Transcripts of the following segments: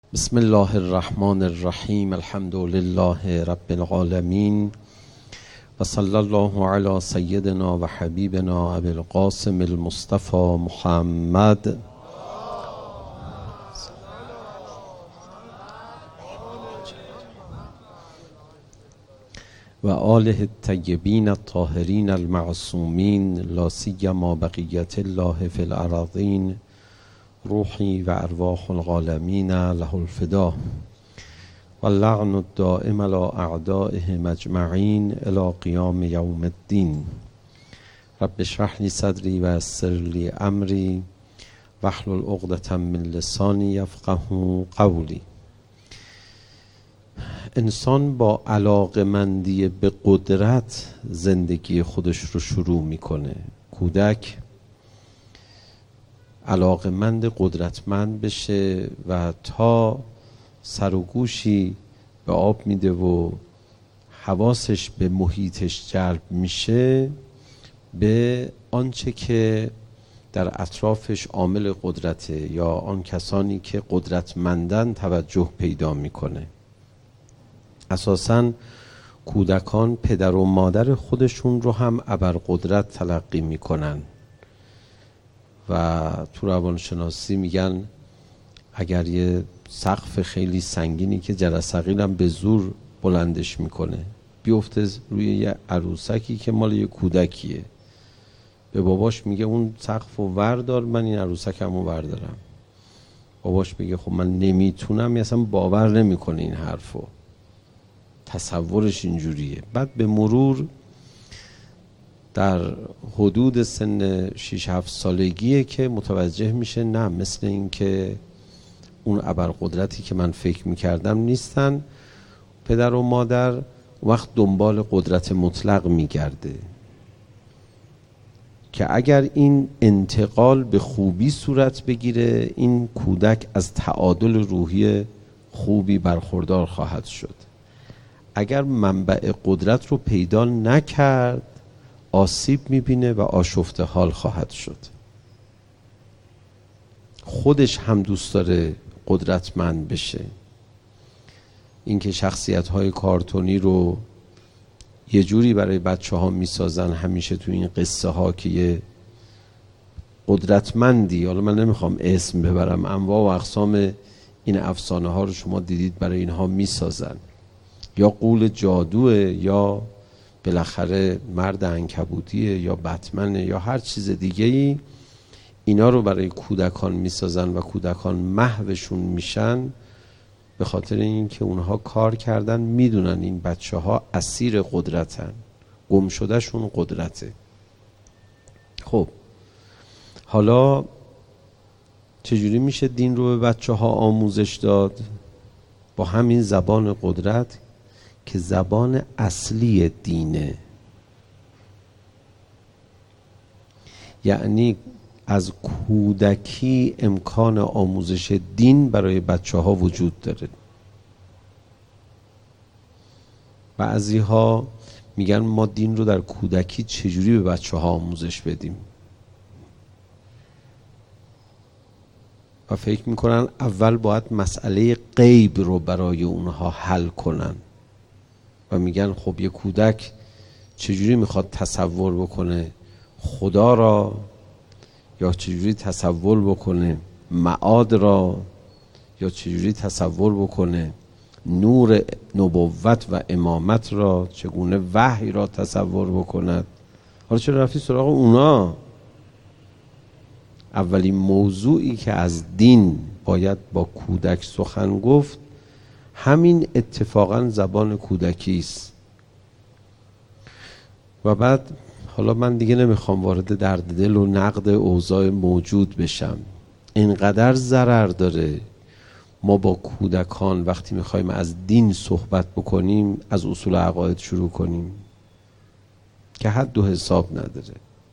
بسم الله الرحمن الرحیم. الحمد لله رب العالمین و صلی الله علی سیدنا و حبیبنا ابی القاسم المصطفى محمد و آله الطیبین الطاهرین المعصومین لا سیما بقیت الله فی الارضین روحی و ارواح العالمین له الفدا و اللعن الدائم علی اعدائهم اجمعین الی قیام یوم الدین. رب اشرح لی صدری و یسر لی امری واحلل عقدة من لسانی یفقهوا قولی. انسان با علاقه‌مندی به قدرت زندگی خودش رو شروع میکنه. کودک علاقه‌مند قدرتمند بشه و تا سر و گوشی به آب میده و حواسش به محیطش جلب میشه، به آنچه که در اطرافش عامل قدرته یا آن کسانی که قدرتمندن توجه پیدا میکنه. اساساً کودکان پدر و مادر خودشون رو هم ابرقدرت تلقی میکنن و تو روانشناسی میگن اگر یه سقف خیلی سنگینی که جرثقیل هم به زور بلندش میکنه بیفته روی یه عروسکی که مال یه کودکیه، به باباش میگه اون سقف رو وردار، من این عروسکم رو وردارم. باباش میگه خب من نمیتونم، اصلا باور نمیکنه این حرفو، تصورش اینجوریه. بعد به مرور در حدود سن 6-7 سالگیه که متوجه میشه نه، مثل این که اون ابرقدرتی که من فکر میکردم نیستن. پدر و مادر وقت دنبال قدرت مطلق میگرده که اگر این انتقال به خوبی صورت بگیره این کودک از تعادل روحی خوبی برخوردار خواهد شد. اگر منبع قدرت رو پیدا نکرد آسیب میبینه و آشفته حال خواهد شد. خودش هم دوست داره قدرتمند بشه. اینکه شخصیت‌های کارتونی رو یه جوری برای بچه‌ها میسازن همیشه تو این قصه ها که یه قدرتمندی، حالا من نمیخوام اسم ببرم، انواع و اقسام این افسانه ها رو شما دیدید برای اینها میسازن، یا غول جادوه یا بالاخره مرد عنکبوتیه یا بتمنه یا هر چیز دیگه‌ای. اینا رو برای کودکان میسازن و کودکان محوشون میشن به خاطر اینکه اونها کار کردن، میدونن این بچه ها اسیر قدرتن، گم شده شون قدرته. خب حالا چجوری میشه دین رو به بچه ها آموزش داد؟ با همین زبان قدرت که زبان اصلی دینه. یعنی از کودکی امکان آموزش دین برای بچه ها وجود داره. بعضی ها میگن ما دین رو در کودکی چجوری به بچه ها آموزش بدیم و فکر میکنن اول باید مسئله غیب رو برای اونها حل کنن و میگن خب یه کودک چجوری میخواد تصور بکنه خدا را، یا چجوری تصور بکنه معاد را، یا چجوری تصور بکنه نور نبوت و امامت را، چگونه وحی را تصور بکند. حالا چرا رفتی سراغ اونا؟ اولین موضوعی که از دین باید با کودک سخن گفت همین اتفاقا زبان کودکی است. و بعد حالا من دیگه نمیخوام وارد درد دل و نقد اوضاع موجود بشم. اینقدر ضرر داره ما با کودکان وقتی میخوایم از دین صحبت بکنیم از اصول عقاید شروع کنیم که حد و حساب نداره.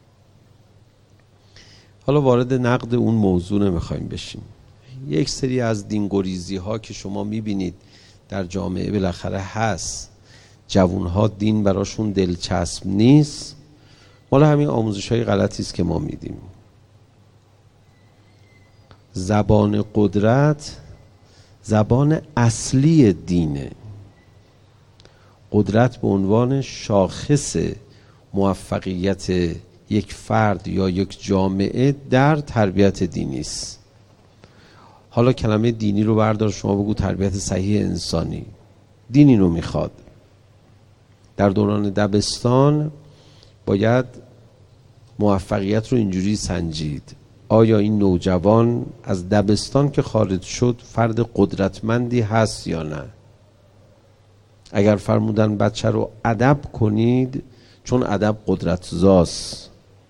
حالا وارد نقد اون موضوع نمیخوایم بشیم. یک سری از دینگریزی ها که شما میبینید در جامعه بالاخره هست، جوانها دین براشون دلچسب نیست، مال همین آموزش های غلطی است که ما میدیم. زبان قدرت زبان اصلی دینه. قدرت به عنوان شاخص موفقیت یک فرد یا یک جامعه در تربیت دینی است. حالا کلمه دینی رو بردار، شما بگو تربیت صحیح انسانی. دین اینو میخواد. در دوران دبستان باید موفقیت رو اینجوری سنجید: آیا این نوجوان از دبستان که خارج شد فرد قدرتمندی هست یا نه؟ اگر فرمودن بچه رو ادب کنید، چون ادب قدرت‌زاست.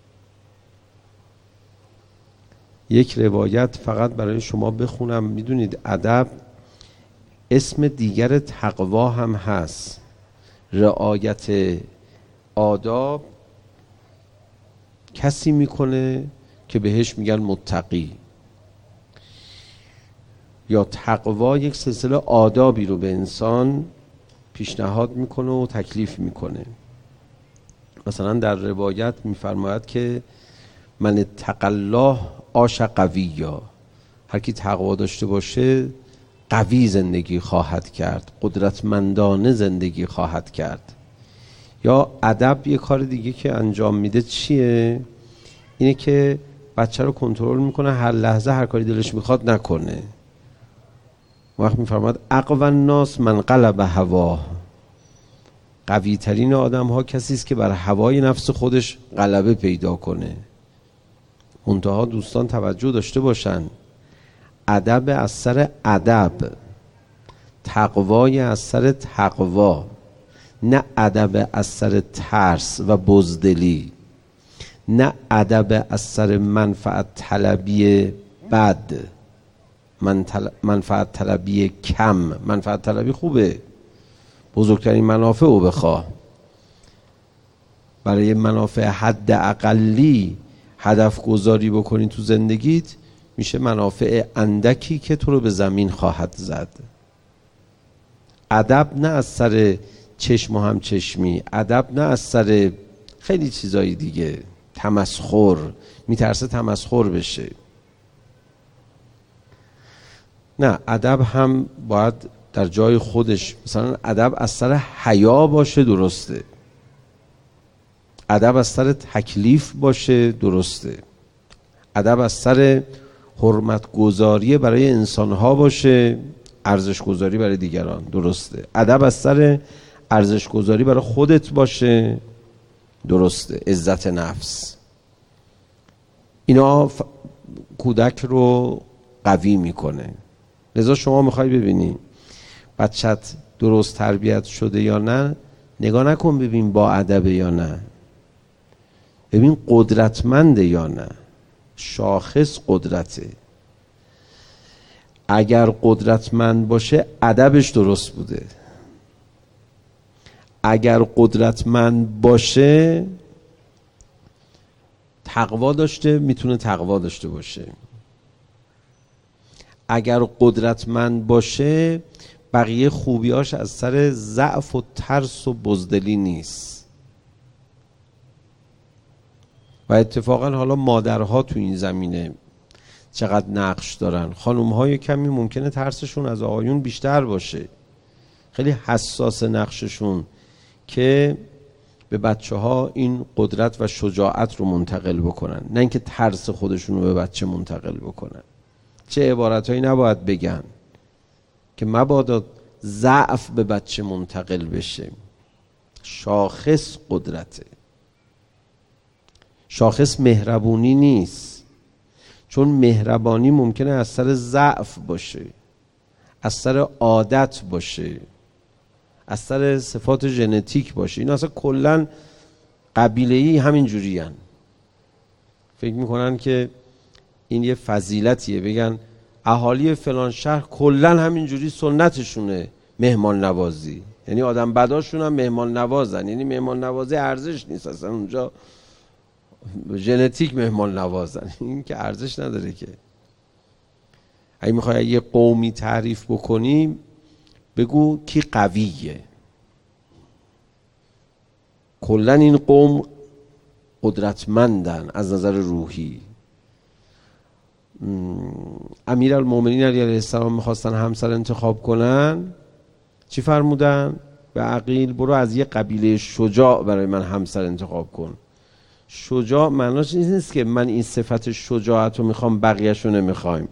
یک روایت فقط برای شما بخونم. میدونید ادب اسم دیگر تقوا هم هست. رعایت آداب کسی میکنه که بهش میگن متقی، یا تقوا یک سلسله آدابی رو به انسان پیشنهاد میکنه و تکلیف میکنه. مثلا در روایت میفرماید که من اتق الله عاش قویا، هر کی تقوا داشته باشه قوی زندگی خواهد کرد، قدرتمندانه زندگی خواهد کرد. یا ادب یه کار دیگه که انجام میده چیه؟ اینه که بچه رو کنترل میکنه هر لحظه هر کاری دلش میخواد نکنه. وقت میفرماد اقوی الناس من غلب هواه، قوی ترین آدم ها کسی است که بر هوای نفس خودش غلبه پیدا کنه. منتها دوستان توجه داشته باشن، ادب از سر ادب، تقوای از سر تقوا، نه ادب از سر ترس و بزدلی، نه ادب از سر منفعت طلبی بد، منفعت طلبی کم. منفعت طلبی خوبه، بزرگترین منافع رو بخواه. برای منافع حد اقلی هدف گذاری بکنی تو زندگیت، میشه منافع اندکی که تو رو به زمین خواهد زد. ادب نه از سر چشم و همچشمی، ادب نه از سر خیلی چیزایی دیگه، تمسخر، میترسه تمسخر بشه. نه، ادب هم باید در جای خودش، مثلا ادب از سر حیا باشه درسته، ادب از سر تکلیف باشه درسته، ادب از سر حرمت گذاری برای انسانها باشه، ارزش گذاری برای دیگران درسته، ادب از سر ارزش گذاری برای خودت باشه درسته، عزت نفس. اینا کودک رو قوی میکنه. لذا شما میخوای ببینی بچت درست تربیت شده یا نه، نگاه نکن ببین با ادب یا نه، ببین قدرتمنده یا نه. شاخص قدرته. اگر قدرتمند باشه ادبش درست بوده، اگر قدرتمند باشه تقوا داشته، میتونه تقوا داشته باشه. اگر قدرتمند باشه بقیه خوبیاش از سر ضعف و ترس و بزدلی نیست. و اتفاقا حالا مادرها تو این زمینه چقدر نقش دارن. خانوم‌های کمی ممکنه ترسشون از آقایون بیشتر باشه، خیلی حساس نقششون که به بچه ها این قدرت و شجاعت رو منتقل بکنن، نه اینکه ترس خودشون رو به بچه منتقل بکنن. چه عبارتهایی نباید بگن که مبادا ضعف به بچه منتقل بشه. شاخص قدرته، شاخص مهربونی نیست، چون مهربانی ممکنه از سر ضعف باشه، از سر عادت باشه، از سر صفات ژنتیک باشه. این اصلا کلن قبیله‌ای همین جوری هن. فکر میکنن که این یه فضیلتیه، بگن اهالی فلان شهر کلن همین جوری سنتشونه مهمان نوازی، یعنی آدم بداشون هم مهمان نوازن. یعنی مهمان نوازی ارزش نیست اصلا، اونجا ژنتیک مهمان نوازن، این که ارزش نداره. که اگه میخوای یه قومی تعریف بکنی بگو کی قویه. کلن این قوم قدرتمندن از نظر روحی. امیرالمومنین علیه السلام میخواستن همسر انتخاب کنن، چی فرمودن؟ به عقیل برو از یه قبیله شجاع برای من همسر انتخاب کن. شجاع معناش این نیست که من این صفت شجاعت رو میخوام بقیه‌شو نمیخوایم.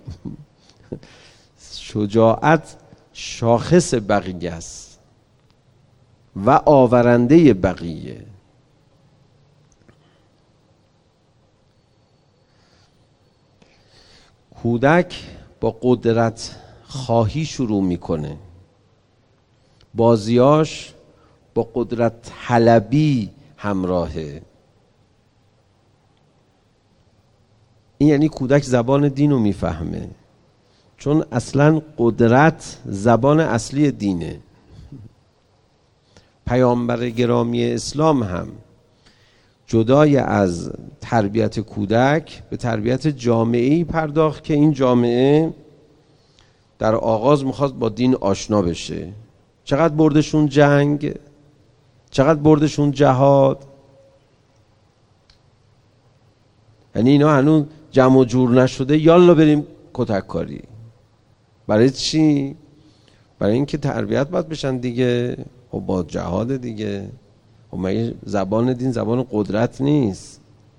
شجاعت شاخص بقیه است و آورنده بقیه. کودک با قدرت خواهی شروع میکنه، بازیاش با قدرت طلبی همراهه. این یعنی کودک زبان دین رو میفهمه، چون اصلا قدرت زبان اصلی دینه. پیامبر گرامی اسلام هم جدای از تربیت کودک به تربیت جامعه‌ای پرداخت که این جامعه در آغاز میخواست با دین آشنا بشه. چقدر بردشون جنگ، چقدر بردشون جهاد. یعنی اینا هنوز جمع و جور نشده، یالا بریم کتک کاری. برای چی؟ برای اینکه تربیت باید بشن دیگه. و با جهاد دیگه. و مگه زبان دین زبان قدرت نیست؟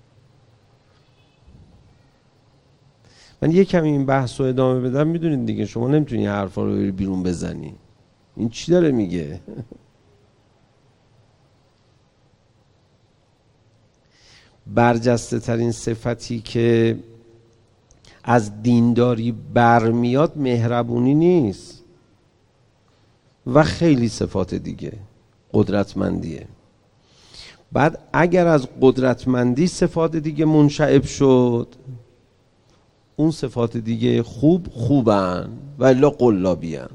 من یه کمی این بحث رو ادامه بدم، میدونید دیگه شما نمیتونی حرفا رو بیرون بزنی. این چی داره میگه؟ برجسته ترین صفتی که از دینداری برمیاد مهربونی نیست و خیلی صفات دیگه. قدرتمندیه. بعد اگر از قدرتمندی صفات دیگه منشعب شد، اون صفات دیگه خوبن و الا قلابی‌ان.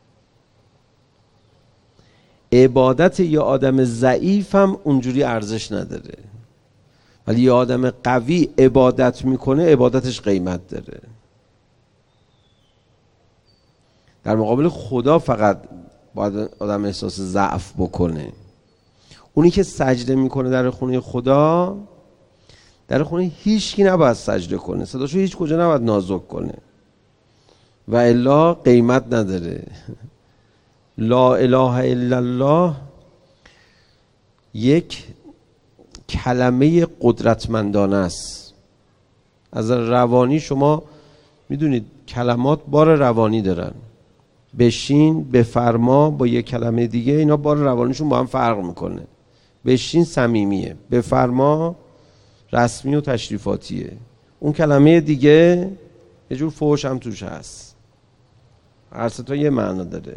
عبادت یه آدم ضعیف هم اونجوری ارزش نداره، ولی یه آدم قوی عبادت میکنه، عبادتش قیمت داره. در مقابل خدا فقط باید آدم احساس ضعف بکنه. اونی که سجده میکنه در خونه خدا، در خونه هیچکی نباید سجده کنه، صداشو هیچ کجا نباید نازک کنه و الا قیمت نداره. لا اله الا الله یک کلمه قدرتمندانه است. از روانی شما میدونید کلمات بار روانی دارن. بشین، بفرما با یک کلمه دیگه اینا بار روانیشون با هم فرق میکنه. بشین صمیمیه، بفرما رسمی و تشریفاتیه. اون کلمه دیگه یه جور فحش هم توش هست. هر سه تا یه معنا داره.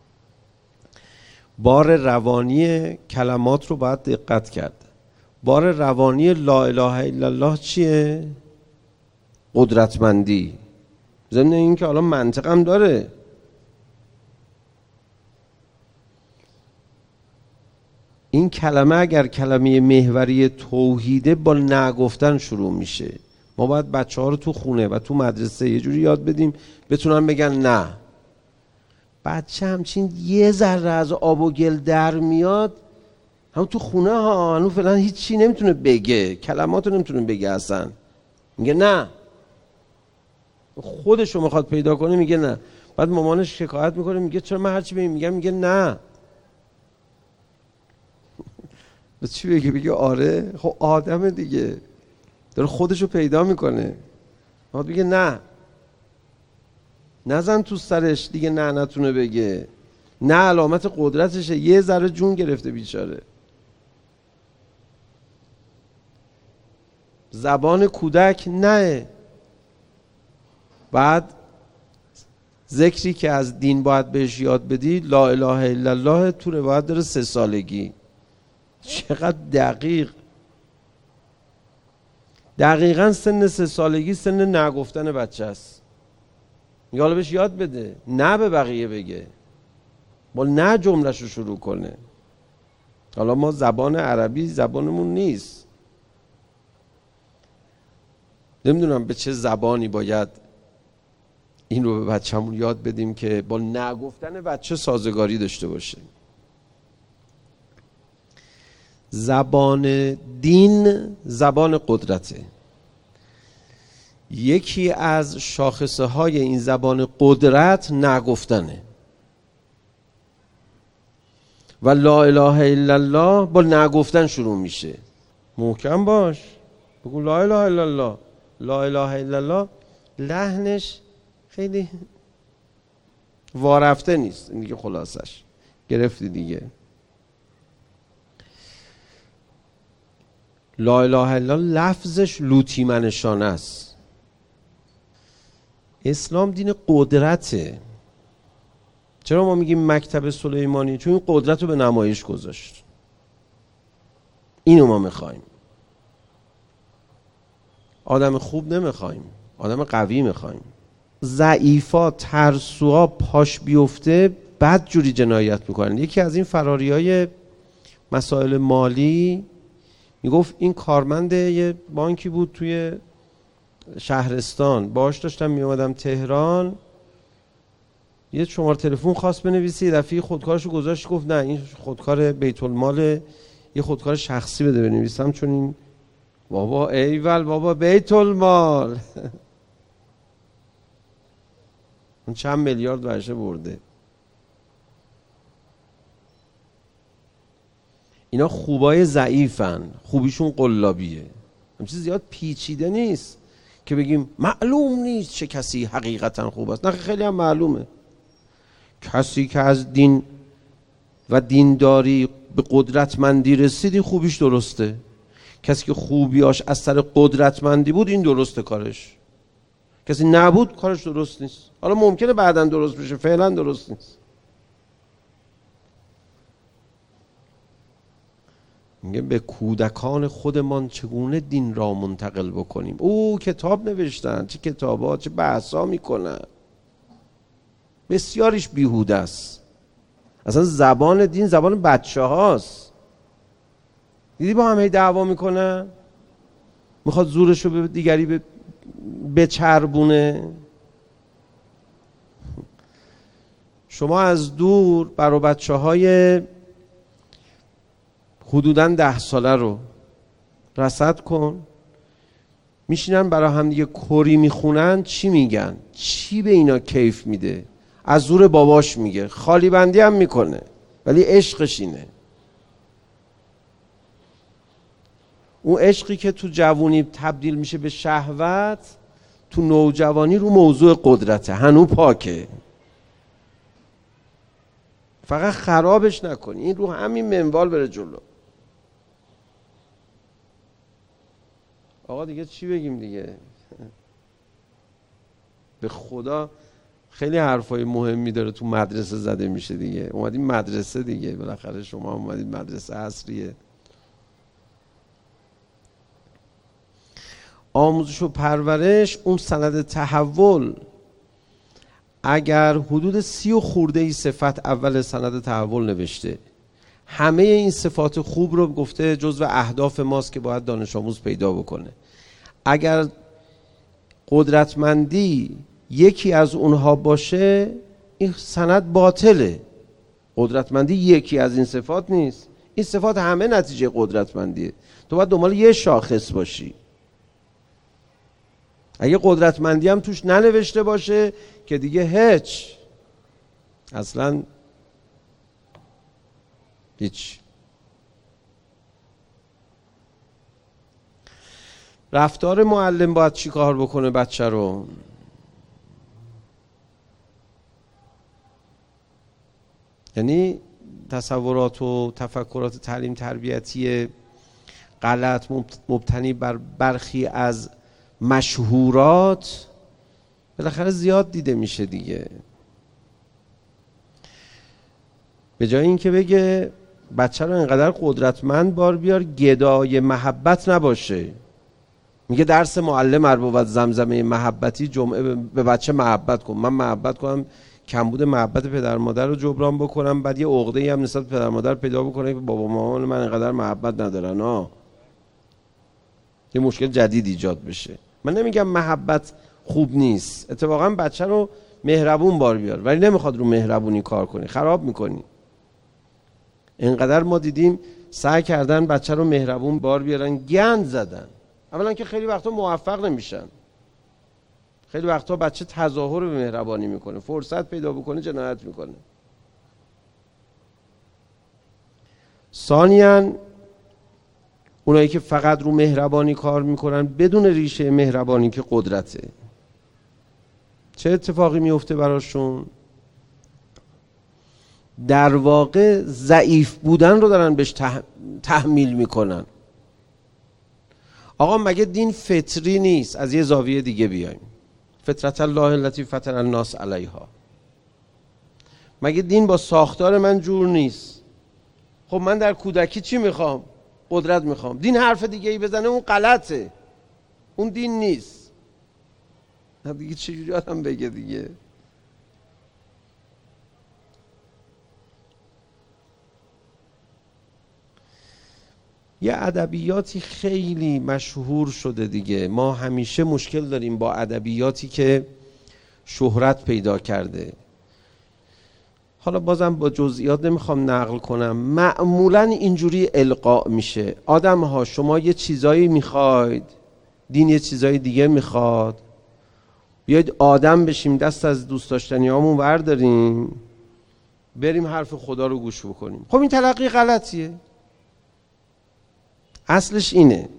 بار روانی کلمات رو باید دقت کرد. بار روانی لا اله الا الله چیه؟ قدرتمندی. ضمن این که حالا منطق هم داره. این کلمه اگر کلمه محوری توحیده با نگفتن شروع میشه. ما باید بچه ها رو تو خونه و تو مدرسه یه جوری یاد بدیم بتونن بگن نه. بچه همچین یه ذره از آب و گل در میاد، همون تو خونه ها هنو فعلا هیچی نمیتونه بگه، کلمات رو نمیتونه بگه اصلا. میگه نه. خودش رو میخواد پیدا کنه میگه نه. بعد مامانش شکایت میکنه میگه چرا من هرچی بهم میگم میگه نه. بس چی بگه؟ بگه آره خب آدم دیگه داره خودشو پیدا میکنه. بعد بگه نه. نزن تو سرش دیگه، نه نتونه بگه. نه علامت قدرتشه، یه ذره جون گرفته بیچاره. زبان کودک نه. بعد ذکری که از دین باید بهش یاد بدی لا اله الا الله، تو روایت داره 3 سالگی. چقدر دقیق. دقیقاً سن 3 سالگی سن نگفتن بچه است. میگه حالا بهش یاد بده نه به بقیه بگه، با نه جمله‌شو شروع کنه. حالا ما زبان عربی زبانمون نیست، نمیدونم به چه زبانی باید این رو به بچه‌مون یاد بدیم که با نگفتن بچه سازگاری داشته باشه. زبان دین زبان قدرته. یکی از شاخصه های این زبان قدرت نگفتنه و لا اله الا الله با نگفتن شروع میشه. محکم باش، بگو لا اله الا الله. لا اله الا الله لحنش خیلی وارفته نیست. این دیگه خلاصش گرفتی دیگه. لا اله الا الله لفظش لوطیمنشانه است. اسلام دین قدرته. چرا ما میگیم مکتب سلیمانی؟ چون این قدرت رو به نمایش گذاشت. اینو ما میخوایم. آدم خوب نمیخوایم، آدم قوی میخوایم. ضعیفا، ترسوها پاش بیفته بد جوری جنایت میکنن. یکی از این فراریای مسائل مالی میگفت این کارمند یه بانکی بود توی شهرستان، باهاش داشتم میومدم تهران، یه شماره تلفن خواست بنویسی، یه دفعه خودکارشو گذاشت، گفت نه این خودکار بیت المال، یه خودکار شخصی بده بنویسم، چون این بابا ایول بابا بیت المال اون چند میلیارد ورشه برده. اینا خوبای ضعیفن، خوبیشون قلابیه. همچین زیاد پیچیده نیست که بگیم معلوم نیست چه کسی حقیقتا خوب است. نه خیلی هم معلومه. کسی که از دین و دینداری به قدرتمندی رسیدی خوبیش درسته. کسی که خوبیاش از سر قدرتمندی بود این درسته کارش. کسی نبود کارش درست نیست. حالا ممکنه بعداً درست بشه، فعلا درست نیست. میگه به کودکان خودمان چگونه دین را منتقل بکنیم. او کتاب نوشتن، چه کتابا، چه بحثا میکنن، بسیاریش بیهوده است. اصلا زبان دین زبان بچه هاست. دیدی با همه دعوا میکنن، میخواد زورش رو به دیگری بچربونه. شما از دور برای بچه های حدوداً 10 ساله رو رصد کن، میشینن برای هم دیگه کری میخونن، چی میگن؟ چی به اینا کیف میده؟ از زور باباش میگه، خالی بندی هم میکنه ولی عشقش اینه. اون عشقی که تو جوانی تبدیل میشه به شهوت، تو نوجوانی رو موضوع قدرته، هنو پاکه. فقط خرابش نکنی، این رو همین منوال بره جلو. آقا دیگه چی بگیم دیگه؟ به خدا خیلی حرفای مهمی داره تو مدرسه زده میشه دیگه. اومدیم مدرسه دیگه، بالاخره شما اومدید مدرسه عصریه. آموزش و پرورش، اون سند تحول، اگر حدود 30 و خورده ای صفت اول سند تحول نوشته، همه این صفات خوب رو گفته جزو اهداف ماست که باید دانش آموز پیدا بکنه. اگر قدرتمندی یکی از اونها باشه، این سند باطله. قدرتمندی یکی از این صفات نیست، این صفات همه نتیجه قدرتمندیه. تو باید دنبال یه شاخص باشی. اگه قدرتمندی هم توش ننوشته باشه که دیگه هیچ، اصلا هیچ. رفتار معلم باید چی کار بکنه بچه رو؟ یعنی تصورات و تفکرات تعلیم تربیتی غلط مبتنی بر برخی از مشهورات بالاخره زیاد دیده میشه دیگه. به جای اینکه بگه بچه رو اینقدر قدرتمند بار بیار، گدای محبت نباشه، میگه درس معلم اربوبت زمزمه محبتی، جمعه به بچه محبت کن. من محبت کنم کمبود محبت پدر مادر رو جبران بکنم، بعد یه عقده‌ای هم نسبت پدر مادر پیدا بکنه که بابا مامان من اینقدر محبت ندارن، یه مشکل جدید ایجاد بشه. من نمیگم محبت خوب نیست، اتفاقا بچه رو مهربون بار بیار، ولی نمیخواد رو مهربونی کار کنی، خراب میکنی. اینقدر ما دیدیم سعی کردن بچه رو مهربون بار بیارن، گند زدن. اولا که خیلی وقتا موفق نمیشن، خیلی وقتا بچه تظاهر به مهربانی میکنه، فرصت پیدا بکنه جنایت میکنه. ثانیاً اونایی که فقط رو مهربانی کار میکنن بدون ریشه مهربانی که قدرته، چه اتفاقی میفته براشون؟ در واقع ضعیف بودن رو دارن بهش تحمیل میکنن. آقا مگه دین فطری نیست؟ از یه زاویه دیگه بیایم، فطرت الله التي فطر الناس علیها. مگه دین با ساختار من جور نیست؟ خب من در کودکی چی میخوام؟ قدرت میخوام. دین حرف دیگه ای بزنه اون غلطه، اون دین نیست. دیگه چجوری آدم بگه دیگه؟ یه ادبیاتی خیلی مشهور شده دیگه، ما همیشه مشکل داریم با ادبیاتی که شهرت پیدا کرده. حالا بازم با جزئیات نمیخوام نقل کنم، معمولا اینجوری القاء میشه. آدم ها شما یه چیزایی میخواید، دین یه چیزایی دیگه میخواد، بیاید آدم بشیم، دست از دوست داشتنی هامون برداریم، بریم حرف خدا رو گوش بکنیم. خب این تلقی غلطیه. اصلش اینه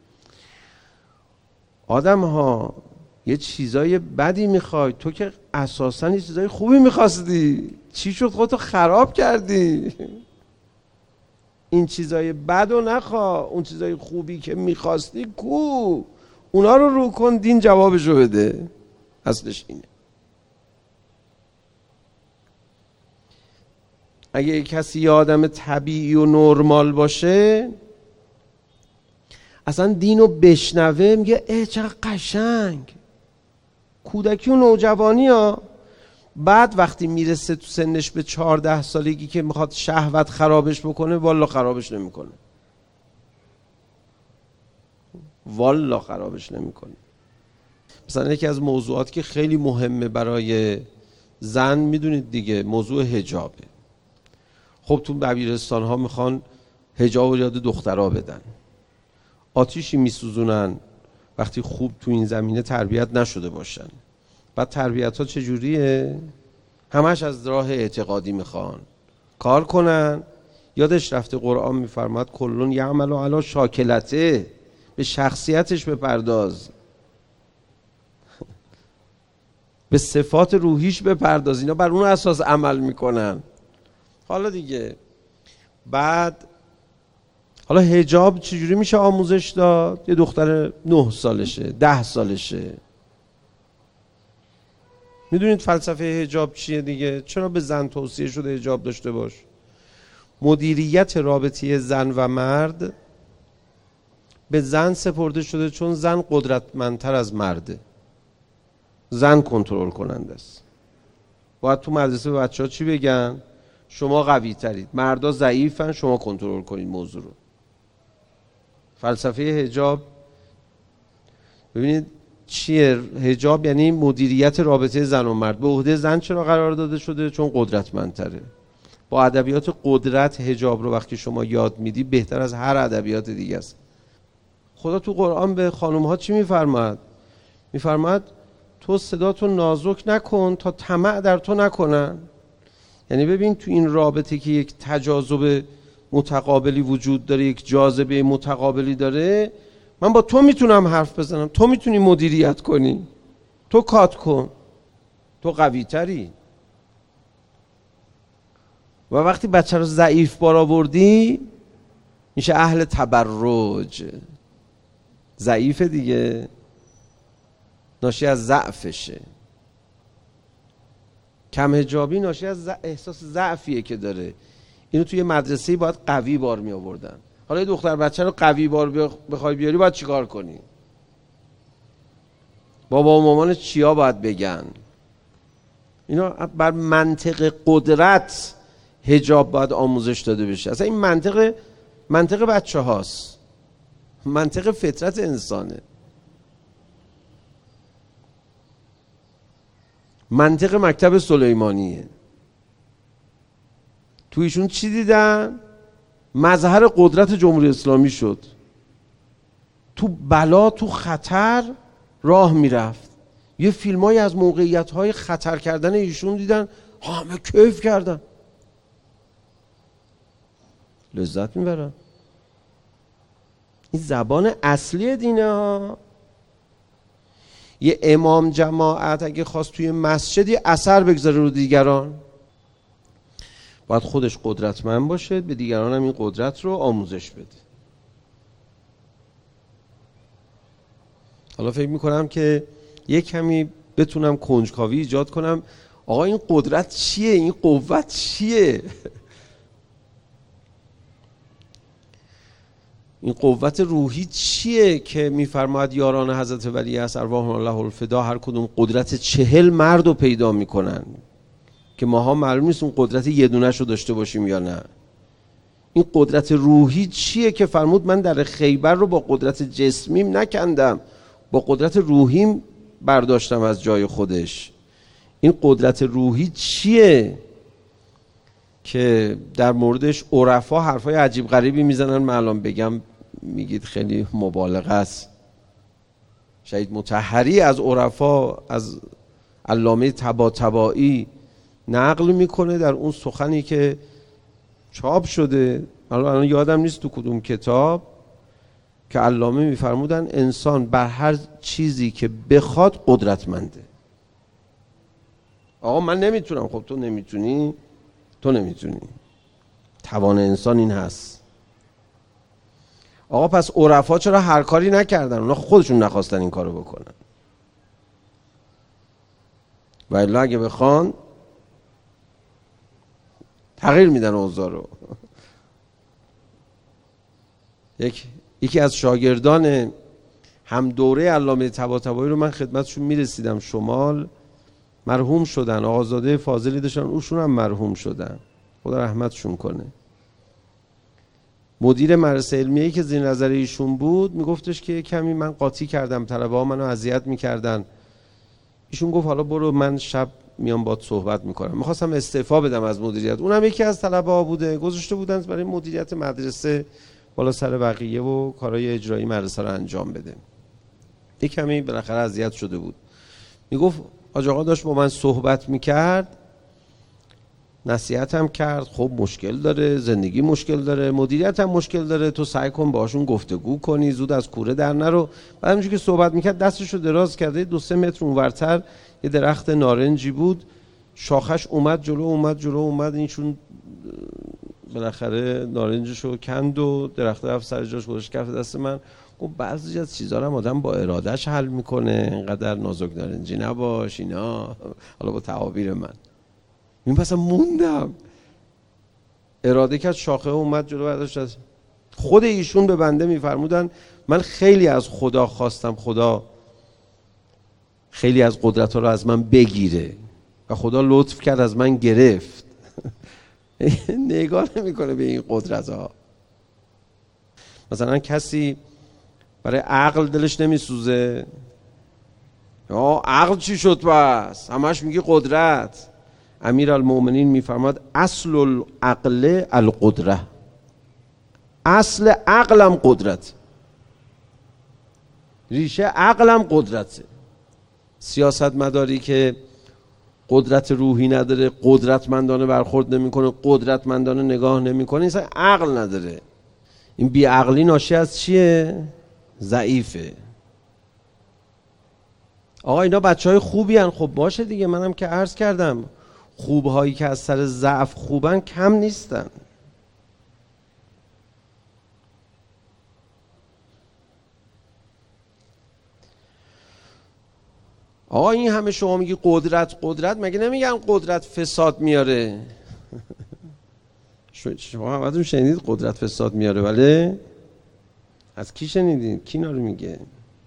آدم ها یه چیزای بدی میخوای، تو که اساساً یه چیزای خوبی میخواستی، چی شد خودتو خراب کردی؟ این چیزای بد رو نخوا، اون چیزای خوبی که میخواستی کو؟ اونا رو کن، دین جوابشو بده. اصلش اینه. اگه کسی یه آدم طبیعی و نرمال باشه، اصلا دینو بشنوه میگه چقدر قشنگ. کودکی و نوجوانی ها. بعد وقتی میرسه تو سنش به 14 سالگی که میخواد شهوت خرابش بکنه، والا خرابش نمیکنه. والا خرابش نمیکنه. مثلا یکی از موضوعاتی که خیلی مهمه برای زن، میدونید دیگه، موضوع حجابه. خب تو دبیرستان ها میخوان حجاب رو یاد دخترها بدن، آتیشی میسوزونن وقتی خوب تو این زمینه تربیت نشده باشن. بعد تربیت ها چجوریه؟ همش از راه اعتقادی میخوان کار کنن. یادش رفته قرآن میفرماد کلون یعمل علی شاکلته، به شخصیتش بپرداز، به صفات روحیش بپرداز، اینا بر اون اساس عمل میکنن. حالا دیگه بعد حالا حجاب چجوری میشه آموزش داد؟ یه دختر 9 سالشه، 10 سالشه. میدونید فلسفه حجاب چیه دیگه؟ چرا به زن توصیه شده حجاب داشته باش؟ مدیریت رابطه زن و مرد به زن سپرده شده، چون زن قدرتمندتر از مرده. زن کنترل کننده است. باید تو مدرسه به بچه‌ها چی بگن؟ شما قوی ترید، مردا ضعیفن، شما کنترل کنید موضوع رو. فلسفه حجاب ببینید چیه؟ حجاب یعنی مدیریت رابطه زن و مرد. به عهده زن چرا قرار داده شده؟ چون قدرتمندتره. با ادبیات قدرت حجاب رو وقتی شما یاد میدی بهتر از هر ادبیات دیگه است. خدا تو قرآن به خانم ها چی میفرماد؟ میفرماد تو صداتو نازک نکن تا طمع در تو نکنن. یعنی ببین تو این رابطه که یک تجاذب متقابلی وجود داره، یک جاذبه متقابلی داره، من با تو میتونم حرف بزنم، تو میتونی مدیریت کنی، تو کات کن، تو قوی تری. و وقتی بچه رو ضعیف بار آوردی میشه اهل تبرج. ضعیف دیگه، ناشی از ضعفشه. کم حجابی ناشی از احساس ضعفیه که داره. اینو توی مدرسه‌ای باید قوی بار می آوردن. حالا یه دختر بچه رو قوی بار بخوای بیاری باید چیکار کنی؟ بابا و مامان چیا باید بگن؟ اینا بر منطق قدرت حجاب باید آموزش داده بشه. اصلا این منطق بچه هاست، منطق فطرت انسانه، منطق مکتب سلیمانیه. تو ایشون چی دیدن؟ مظهر قدرت جمهوری اسلامی شد. تو بلا، تو خطر راه میرفت. یه فیلمایی از موقعیت‌های خطر کردن ایشون دیدن، همه کیف کردن، لذت میبرن. این زبان اصلی دینه ها. یه امام جماعت اگه خواست توی مسجدی اثر بگذاره رو دیگران، باید خودش قدرتمند باشه، به دیگران هم این قدرت رو آموزش بده. حالا فکر میکنم که یه کمی بتونم کنجکاوی ایجاد کنم، آقا این قدرت چیه؟ این قوت چیه؟ این قوت روحی چیه که میفرماید یاران حضرت ولی است ارواحهم الله الفدا هر کدوم قدرت 40 مرد رو پیدا میکنن که ماها معلوم نیست اون قدرت یه دونه‌ش رو داشته باشیم یا نه. این قدرت روحی چیه که فرمود من در خیبر رو با قدرت جسمیم نکندم، با قدرت روحیم برداشتم از جای خودش. این قدرت روحی چیه که در موردش عرفا حرفای عجیب غریبی میزنن؟ من الان بگم میگید خیلی مبالغه است. شهید مطهری از عرفا، از علامه طباطبایی نقل میکنه در اون سخنی که چاپ شده، الان یادم نیست تو کدوم کتاب، که علامه میفرمودن انسان بر هر چیزی که بخواد قدرتمنده. آقا من نمیتونم، خب تو نمیتونی، تو نمیتونی، توان انسان این هست. آقا پس عرفا چرا هر کاری نکردن؟ اونا خودشون نخواستن این کارو بکنن، و الا اگه بخوان تغییر میدن اوضاع رو. یکی از شاگردان هم دوره علامه طباطبایی رو من خدمتشون میرسیدم شمال، مرحوم شدن، آقازاده فاضلی داشتن، اوشون هم مرحوم شدن، خدا رحمتشون کنه. مدیر مدرسه علمیه‌ای که زیر نظر ایشون بود میگفتش که کمی من قاطی کردم، طلبه ها منو اذیت میکردن. ایشون گفت حالا برو من شب میام باهات صحبت میکنم. میخواستم استعفا بدم از مدیریت، اونم یکی از طلبه ها بوده، گذاشته بودن برای مدیریت مدرسه بالا سر بقیه و کارهای اجرایی مدرسه رو انجام بده. یک کمی بالاخره اذیت شده بود. میگفت حاج آقا داشت با من صحبت میکرد، نصیحتم کرد، خب مشکل داره، زندگی مشکل داره، مدیریت هم مشکل داره، تو سعی کن باهاشون گفتگو کنی، زود از کوره در نرو. بعد همونجوری که صحبت میکرد دستشو دراز کرده 2-3 متر اونورتر یه درخت نارنجی بود، شاخش اومد جلو، اینشون بالاخره نارنجشو کند و درخت رفت سر جاش گذاشت کف دست من. گفت بعضی از چیزا رو آدم با ارادهش حل میکنه، اینقدر نازک نارنجی نباش اینا. حالا با تعابیر من مثلا موندم، اراده کرد، شاخه اومد جلو، برداشت. خود ایشون به بنده میفرمودن من خیلی از خدا خواستم خدا خیلی از قدرت ها رو از من بگیره و خدا لطف کرد از من گرفت. نگاه نمیکنه به این قدرت ها. مثلا کسی برای عقل دلش نمیسوزه، یا عقل چی شد بس همش میگی قدرت. امیرالمومنین میفرماد اصل العقل القدره، اصل عقلم قدرت، ریشه عقلم قدرته. سیاستمداری که قدرت روحی نداره، قدرتمندانه برخورد نمیکنه، قدرتمندانه نگاه نمیکنه، این اصلا عقل نداره. این بیعقلی ناشی از چیه؟ ضعیفه. آقا اینا بچهای خوبی هن، خب باشه دیگه، منم که عرض کردم خوبهایی که از سر ضعف خوبن کم نیستن. آقا این همه شما میگی قدرت، مگه نمیگن قدرت فساد میاره؟ شما همتون شنیدید قدرت فساد میاره، ولی از کی شنیدید؟ کی اینا رو میگه؟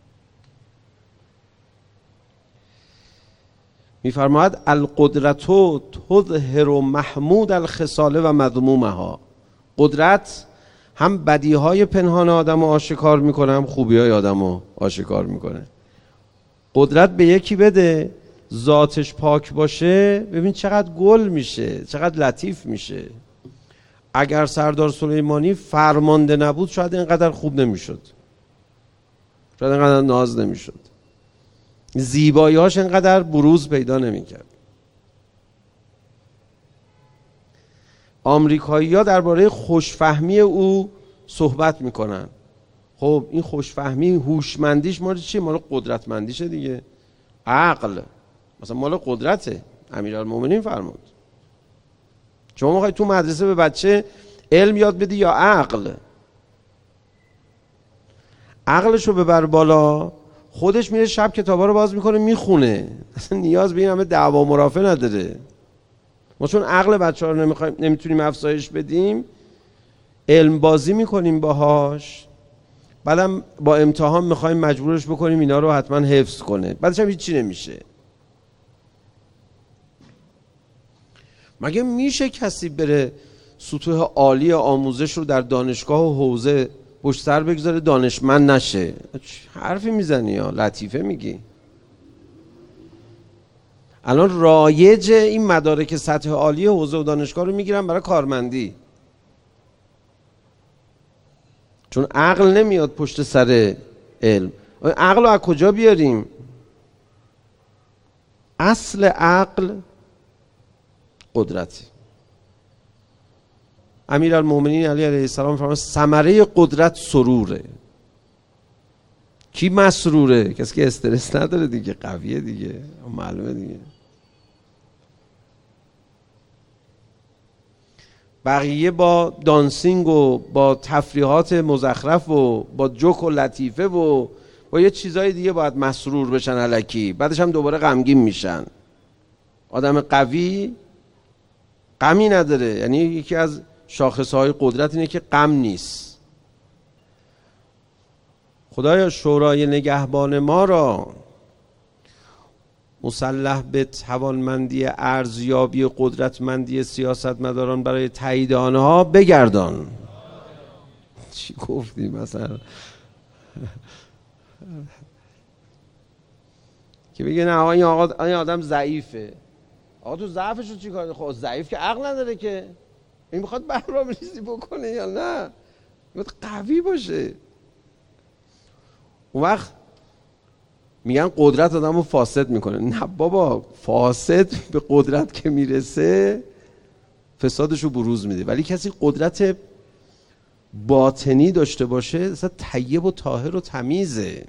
میفرماید القدرت تظهر محمود الخصال و مذمومها. قدرت هم بدیهای پنهان آدم رو آشکار میکنه، هم خوبیهای آدم رو آشکار میکنه. قدرت به یکی بده ذاتش پاک باشه، ببین چقدر گل میشه، چقدر لطیف میشه. اگر سردار سلیمانی فرمانده نبود شاید اینقدر خوب نمیشد، شاید اینقدر ناز نمیشد. زیبایی‌هاش انقدر بروز پیدا نمی‌کرد. آمریکایی‌ها درباره خوشفهمی او صحبت میکنن. خب این خوشفهمی هوشمندیش مال چیه؟ مال قدرتمندیشه دیگه. عقل مثلا مال قدرته. امیرالمومنین فرمود شما میخوای تو مدرسه به بچه علم یاد بدی یا عقل؟ عقلشو ببر بالا، خودش میره شب کتابا رو باز میکنه میخونه، اصلا نیاز به این همه دعوا مرافع نداره. ما چون عقل بچه ها رو نمیتونیم افزایش بدیم، علم بازی میکنیم باهاش، بعدم با امتحان میخوایم مجبورش بکنیم اینا رو حتما حفظ کنه، بعدش هم هیچی نمیشه. مگه میشه کسی بره سطوح عالی آموزش رو در دانشگاه و حوزه پشت سر بگذاره دانشمند نشه؟ حرفی میزنی یا لطیفه میگی؟ الان رایج این مدارک سطح عالی حوزه و دانشگاه رو میگیرن برای کارمندی، چون عقل نمیاد پشت سر علم. عقل رو از کجا بیاریم؟ اصل عقل قدرت. امیرالمومنین علی علیه السلام فرمود ثمره قدرت سروره. کی مسروره؟ کسی که استرس نداره دیگه، قویه دیگه، معلومه دیگه. بقیه با دانسینگ و با تفریحات مزخرف و با جوک و لطیفه و با یه چیزای دیگه باید مسرور بشن الکی، بعدش هم دوباره غمگین میشن. آدم قوی غمی نداره، یعنی یکی از شاخصهای قدرت اینه که غم نیست. خدایا شورای نگهبان ما را مسلح به توانمندی ارزیابی قدرتمندی سیاستمداران برای تایید آنها بگردان. چی گفتی مثلا؟ که بگه نه آقا این آدم ضعیفه. آقا تو ضعفش رو چی کار؟ خب ضعیف که عقل نداره که، این میخواد برنامه‌ریزی بکنه یا نه؟ میخواد قوی باشه. اون وقت میگن قدرت آدمو فاسد میکنه. نه بابا، فاسد به قدرت که میرسه فسادشو بروز میده، ولی کسی قدرت باطنی داشته باشه اصلا طیب و طاهر و تمیزه.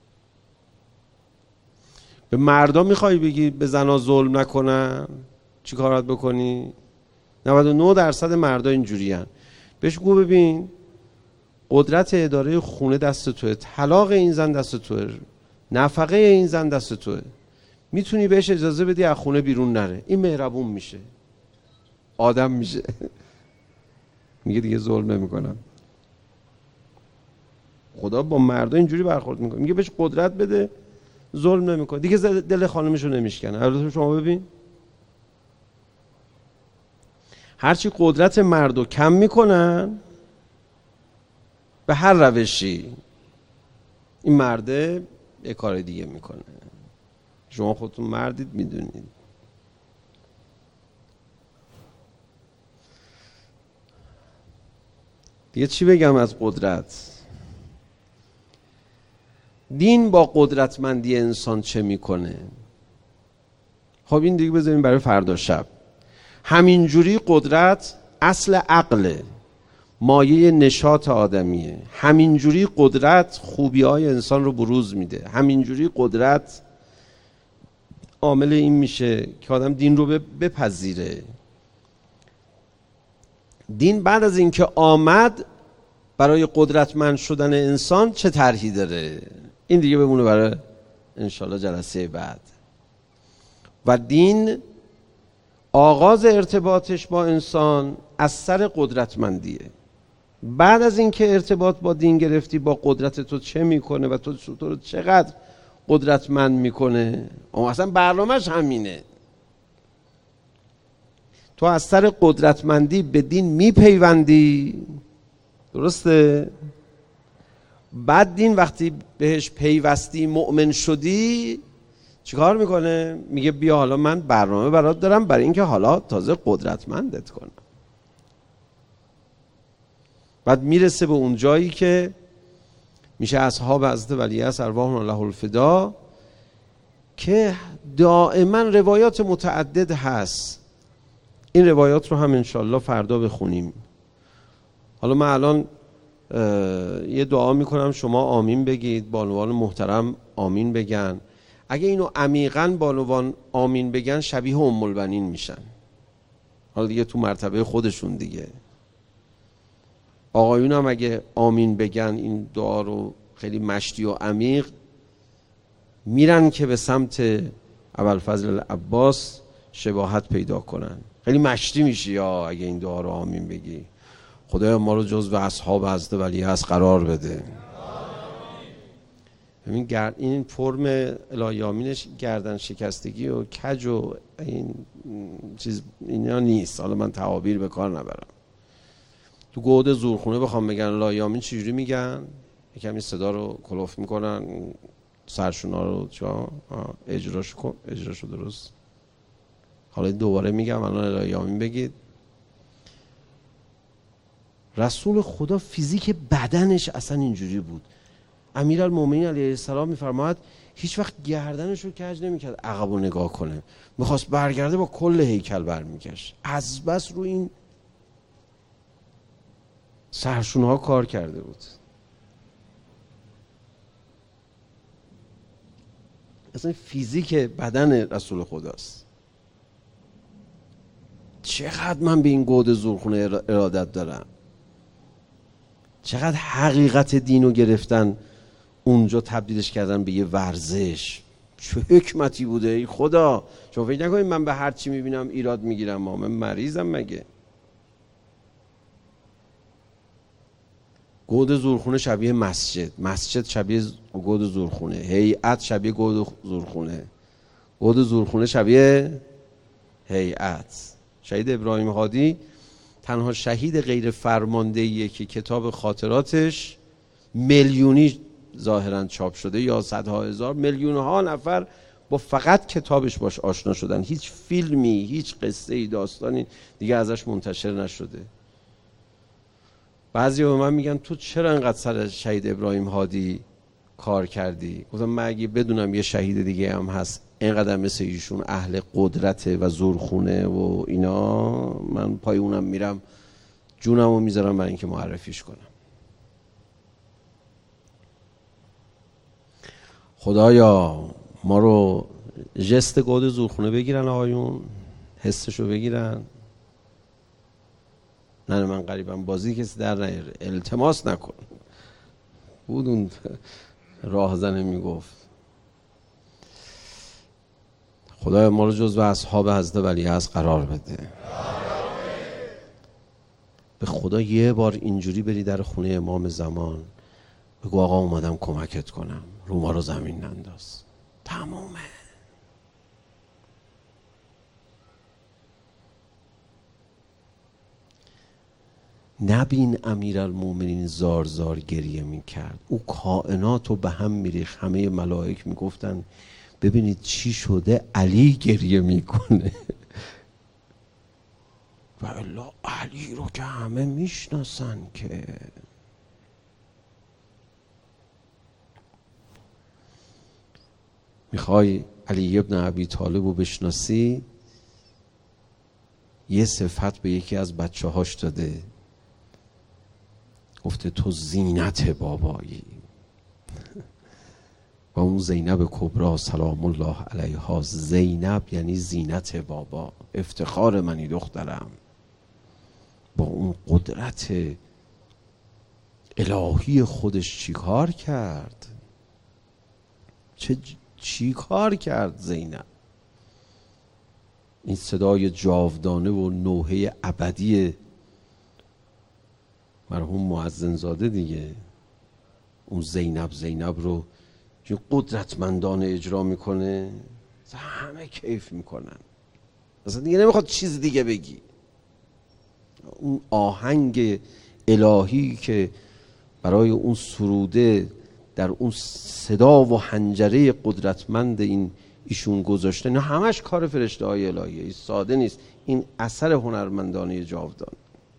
به مردم میخوای بگی به زنا ظلم نکنن، چی کارات بکنی؟ 99% مردا اینجوری هن. بهش گو ببین قدرت اداره خونه دست توه، طلاق این زن دست توه، نفقه این زن دست توه، میتونی بهش اجازه بدی از خونه بیرون نره، این مهربون میشه، آدم میشه. میگه دیگه ظلم نمیکنم. خدا با مردا اینجوری برخورد میکنه، میگه بهش قدرت بده ظلم نمیکنه، دیگه دل خانمشو نمیشکنه. البته شما ببین هرچی قدرت مردو کم میکنن به هر روشی، این مرده یه کار دیگه میکنه. شما خودتون مردید میدونید. دیگه چی بگم از قدرت؟ دین با قدرتمندی انسان چه میکنه؟ خب این دیگه بذاریم برای فردا شب. همینجوری قدرت اصل عقله، مایه نشاط آدمیه. همینجوری قدرت خوبی‌های انسان رو بروز میده. همینجوری قدرت عامل این میشه که آدم دین رو بپذیره. دین بعد از اینکه آمد برای قدرتمند شدن انسان چه طرحی داره؟ این دیگه بمونه برای انشالله جلسه بعد. و دین آغاز ارتباطش با انسان از سر قدرتمندیه. بعد از اینکه ارتباط با دین گرفتی، با قدرت تو چه میکنه و تو رو چقدر قدرتمند میکنه، اما اصلا برنامهش همینه. تو از سر قدرتمندی به دین میپیوندی، درسته؟ بعد دین وقتی بهش پیوستی، مؤمن شدی، چیکار میکنه؟ میگه بیا حالا من برنامه برات دارم برای اینکه حالا تازه قدرتمندت کنم. بعد میرسه به اون جایی که میشه اصحاب حضرت ولیعصر ارواحهم الله الفدا که دائما روایات متعدد هست. این روایات رو هم انشالله فردا بخونیم. حالا من الان یه دعا میکنم، شما آمین بگید، بانوان محترم آمین بگن. اگه اینو عمیقاً بانوان آمین بگن شبیه ام البنین میشن. حالا دیگه تو مرتبه خودشون دیگه. آقایون هم اگه آمین بگن این دعا رو خیلی مشتی و عمیق، میرن که به سمت ابوالفضل عباس شباهت پیدا کنن. خیلی مشتی میشی یا اگه این دعا رو آمین بگی. خدایا ما رو جزو اصحاب حضرت ولیعصر قرار بده. این فرم الهیامینش گردن شکستگی و کج و این چیز اینا نیست. حالا من تعابیر به کار نبرم. تو گود زورخونه بخوام بگن الهیامین چجوری میگن؟ یکمی صدا رو کلوف میکنن، سرشونا رو اجراشو درست. حالا دوباره میگم الان الهیامین بگید. رسول خدا فیزیک بدنش اصلا اینجوری بود. امیرالمومنین علیه السلام میفرماید هیچ وقت گردنش رو کج نمیکرد عقب رو نگاه کنه، میخواست برگرده با کل هیکل برمیگشت. از بس رو این سرشونه ها کار کرده بود. اصلا فیزیک بدن رسول خداست. چقدر من به این گود زورخونه ارادت دارم، چقدر حقیقت دینو گرفتن اونجا تبدیلش کردن به یه ورزش. چه حکمتی بوده ای خدا. شما فکر نکنید من به هر چی میبینم ایراد میگیرم، من مریضم مگه؟ گود زورخونه شبیه مسجد شبیه گود زورخونه، هیئت شبیه گود زورخونه، گود زورخونه شبیه هیئت. شهید ابراهیم هادی تنها شهید غیر فرماندهیه که کتاب خاطراتش میلیونی ظاهرا چاپ شده یا صدها هزار، میلیون ها نفر با فقط کتابش باش آشنا شدن. هیچ فیلمی، هیچ قصه ای، داستانی دیگه ازش منتشر نشده. بعضی به من میگن تو چرا انقدر سر شهید ابراهیم هادی کار کردی؟ گفتم من اگه بدونم یه شهید دیگه هم هست اینقدر مثل ایشون اهل قدرت و زورخونه و اینا، من پای اونم میرم جونمو میذارم برای اینکه معرفیش کنم. خدایا ما رو ژست گود زورخونه بگیرن، آقایون حسشو بگیرن. نه من قریبم بازی کسی در نیاره، التماس نکن. بود اون راهزنه میگفت خدایا ما رو جزو اصحاب حضرت ولیعصر قرار بده. به خدا یه بار اینجوری بری در خونه امام زمان بگو آقا اومدم کمکت کنم، رو ما رو زمین ننداز. تمومه. نبین امیرالمومنین زار زار گریه میکرد، او کائنات رو به هم میریخت. همه ملائک میگفتن ببینید چی شده، علی گریه میکنه. و الا علی رو که همه میشناسن که. میخوای علی ابن ابی طالب رو بشناسی؟ یه صفت به یکی از بچه هاش داده، گفته تو زینت بابایی. و اون زینب کبرا سلام الله علیها، زینب یعنی زینت بابا، افتخار منی دخترم. با اون قدرت الهی خودش چی کار کرد؟ چی کار کرد زینب؟ این صدای جاودانه و نوحه ابدی مرحوم مؤذن زاده دیگه، اون زینب رو که قدرتمندانه اجرا میکنه، همه کیف میکنن، مثلا دیگه نمیخواد چیز دیگه بگی. اون آهنگ الهی که برای اون سروده در اون صدا و حنجره قدرتمند ایشون گذاشته، نه همش کار فرشته های الهیه، این ساده نیست، این اثر هنرمندانه جاودان.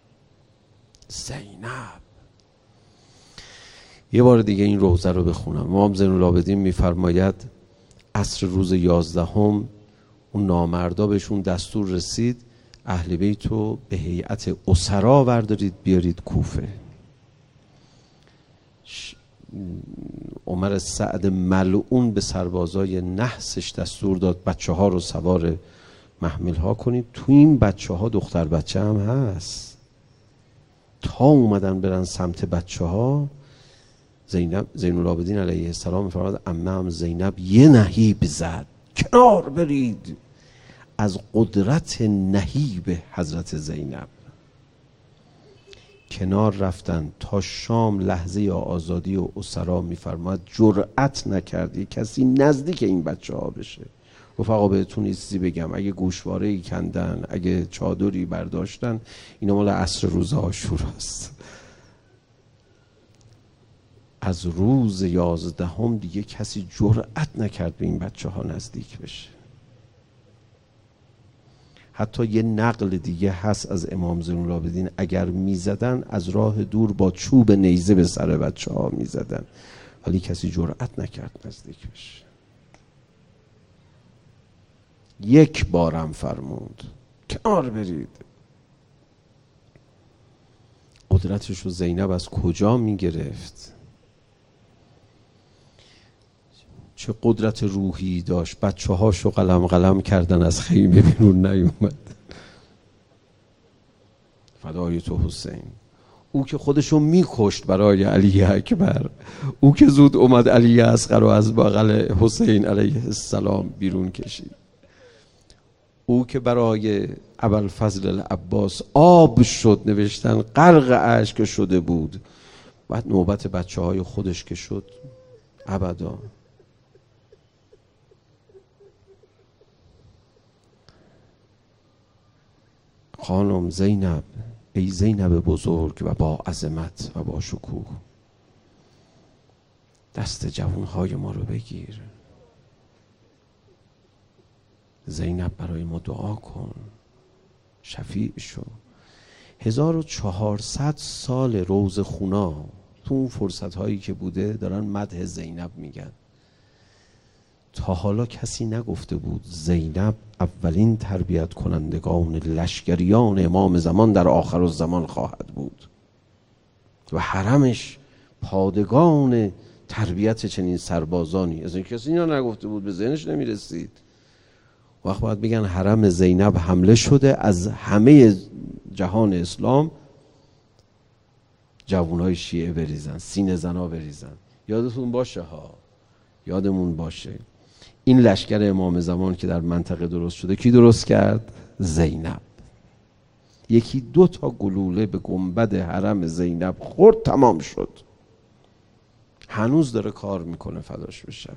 زینب. یه بار دیگه این روزه رو بخونم. امام زین العابدین میفرماید عصر روز 11 اون نامردا بهشون دستور رسید اهل بیت رو به هیئت اسرا بردارید بیارید کوفه. عمر سعد ملعون به سربازای نحسش دستور داد بچه ها رو سوار محمل ها کنید. تو این بچه ها دختر بچه هم هست. تا اومدن برن سمت بچه ها، زین العابدین علیه السلام میفرماد عمه هم زینب یه نهیب زد کنار برید. از قدرت نهیب حضرت زینب کنار رفتن. تا شام لحظه آزادی و اسرا میفرماد جرأت نکردی کسی نزدیک این بچه ها بشه. رفقا بهتون چیزی بگم، اگه گوشواره‌ای کندن، اگه چادری برداشتن، اینا مال عصر روز عاشوراست. از روز 11 دیگه کسی جرأت نکرد به این بچه ها نزدیک بشه. حتی یه نقل دیگه هست از امام زین العابدین، اگر میزدن از راه دور با چوب نیزه به سر بچه ها میزدن، ولی کسی جرأت نکرد نزدیک بشه. یک بارم فرمود کنار برید. قدرتش رو زینب از کجا میگرفت؟ چه قدرت روحی داشت. بچه هاشو قلم کردن از خیمه بیرون نیومد. فدای تو حسین. او که خودشو میکشت برای علی اکبر، او که زود اومد علی اصغر رو از بغل حسین علیه السلام بیرون کشید، او که برای ابوالفضل العباس آب شد، نوشتن غرق اشک شده بود. بعد نوبت بچه های خودش که شد ابدا. خانم زینب، ای زینب بزرگ و با عظمت و با شکوه، دست جوانهای ما رو بگیر. زینب برای ما دعا کن، شفیع شو. 1400 سال روز خونا تو اون فرصت هایی که بوده دارن مدح زینب میگن. تا حالا کسی نگفته بود زینب اولین تربیت کنندگان لشکریان امام زمان در آخر الزمان خواهد بود و حرمش پادگان تربیت چنین سربازانی. از این کسی اینا نگفته بود، به ذهنش نمیرسید. وقت باید بگن حرم زینب حمله شده، از همه جهان اسلام جوانای شیعه بریزن، سینه زنا بریزن. یادتون باشه ها، یادمون باشه این لشکر امام زمان که در منطقه درست شده کی درست کرد؟ زینب. یکی 2 تا گلوله به گنبد حرم زینب خورد، تمام شد. هنوز داره کار میکنه، فداش بشم.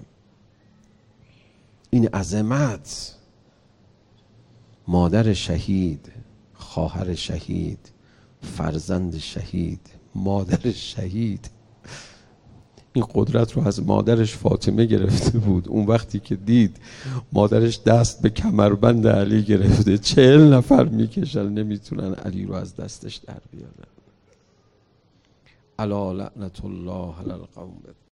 این عظمت، مادر شهید، خواهر شهید، فرزند شهید، مادر شهید، این قدرت رو از مادرش فاطمه گرفته بود. اون وقتی که دید مادرش دست به کمربند علی گرفته، 40 نفر میکشن نمیتونن علی رو از دستش در بیارن. الا لعنت الله علی القوم.